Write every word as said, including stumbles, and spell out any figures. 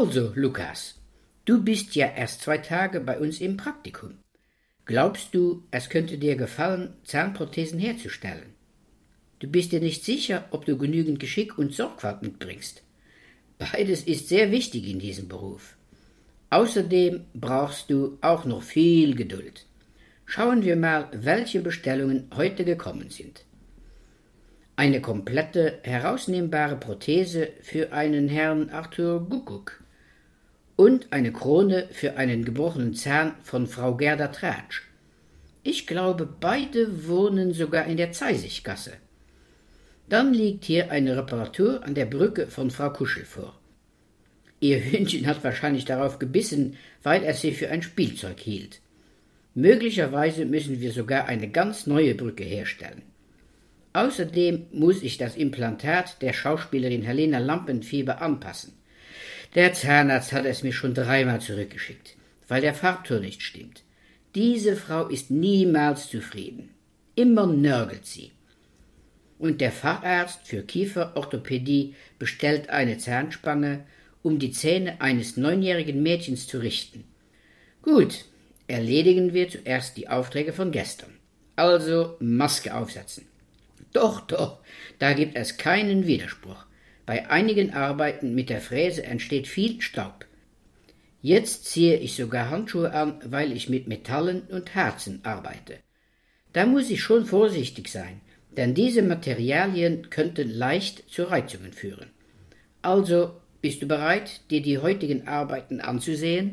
Also, Lukas, du bist ja erst zwei Tage bei uns im Praktikum. Glaubst du, es könnte dir gefallen, Zahnprothesen herzustellen? Du bist dir nicht sicher, ob du genügend Geschick und Sorgfalt mitbringst. Beides ist sehr wichtig in diesem Beruf. Außerdem brauchst du auch noch viel Geduld. Schauen wir mal, welche Bestellungen heute gekommen sind. Eine komplette, herausnehmbare Prothese für einen Herrn Arthur Guckuk und eine Krone für einen gebrochenen Zahn von Frau Gerda Tratsch. Ich glaube, beide wohnen sogar in der Zeisiggasse. Dann liegt hier eine Reparatur an der Brücke von Frau Kuschel vor. Ihr Hündchen hat wahrscheinlich darauf gebissen, weil er sie für ein Spielzeug hielt. Möglicherweise müssen wir sogar eine ganz neue Brücke herstellen. Außerdem muss ich das Implantat der Schauspielerin Helena Lampenfieber anpassen. Der Zahnarzt hat es mir schon dreimal zurückgeschickt, weil der Farbton nicht stimmt. Diese Frau ist niemals zufrieden. Immer nörgelt sie. Und der Facharzt für Kieferorthopädie bestellt eine Zahnspange, um die Zähne eines neunjährigen Mädchens zu richten. Gut, erledigen wir zuerst die Aufträge von gestern. Also Maske aufsetzen. Doch, doch, da gibt es keinen Widerspruch. Bei einigen Arbeiten mit der Fräse entsteht viel Staub. Jetzt ziehe ich sogar Handschuhe an, weil ich mit Metallen und Harzen arbeite. Da muss ich schon vorsichtig sein, denn diese Materialien könnten leicht zu Reizungen führen. Also, bist du bereit, dir die heutigen Arbeiten anzusehen?